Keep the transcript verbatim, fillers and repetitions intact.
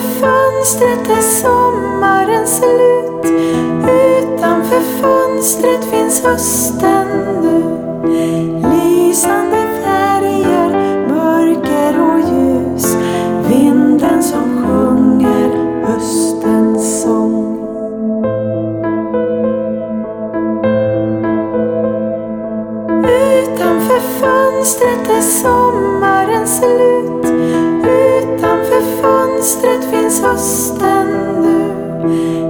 fönstret är sommaren slut. Utanför fönstret finns hösten nu. Lysande färger, mörker och ljus. Vinden som sjunger höstens sång. Utanför fönstret är sommaren slut. Utanför fönstret finns hösten nu.